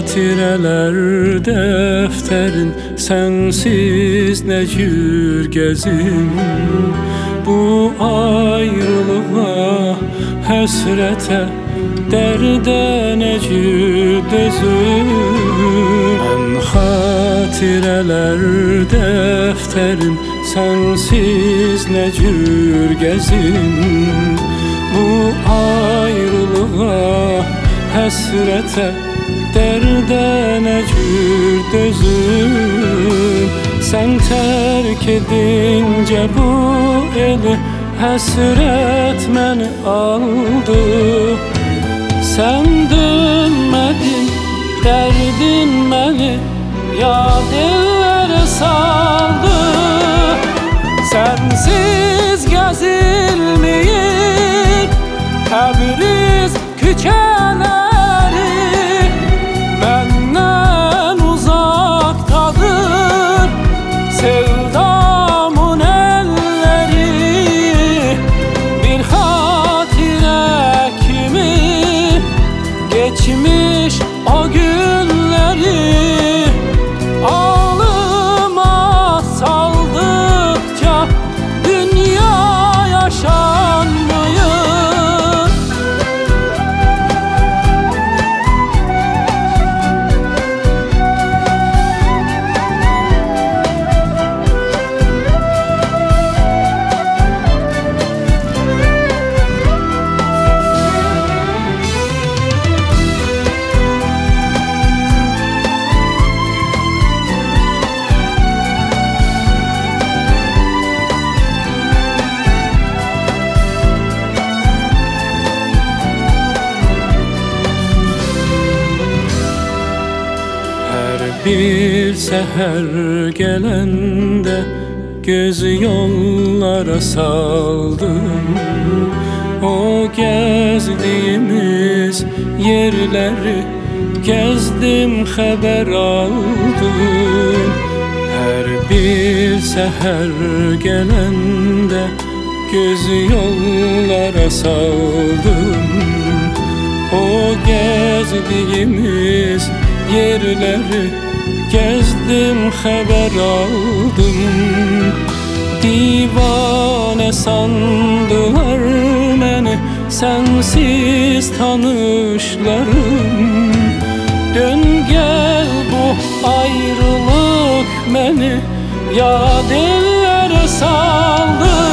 Hatireler defterin sensiz ne cür gezin. Bu ayrılığa hasrete derde ne cür dözüm. Ben hatireler defterin sensiz ne cür gezin. Bu ayrılığa hasrete derde ne cür dözüm. Sen terk edince bu eli hasret meni aldı. Sen dönmedin, derdin beni yad ellere saldı. Sensiz gezilmeyip Təbriz küçeleri benden uzaktadır. Sevdamın elleri bir hatire kimi geçmiş o günleri. Ağlıma saldıkça dünya yaşanmıyor. Bir seher gelende göz yollara saldım. O gezdiğimiz yerleri gezdim, haber aldım. Her bir seher gelende göz yollara saldım. O gezdiğimiz yerleri gezdim, haber aldım. Divane sandılar beni sensiz tanışlarım. Dön gel, bu ayrılık beni yad ellere saldı.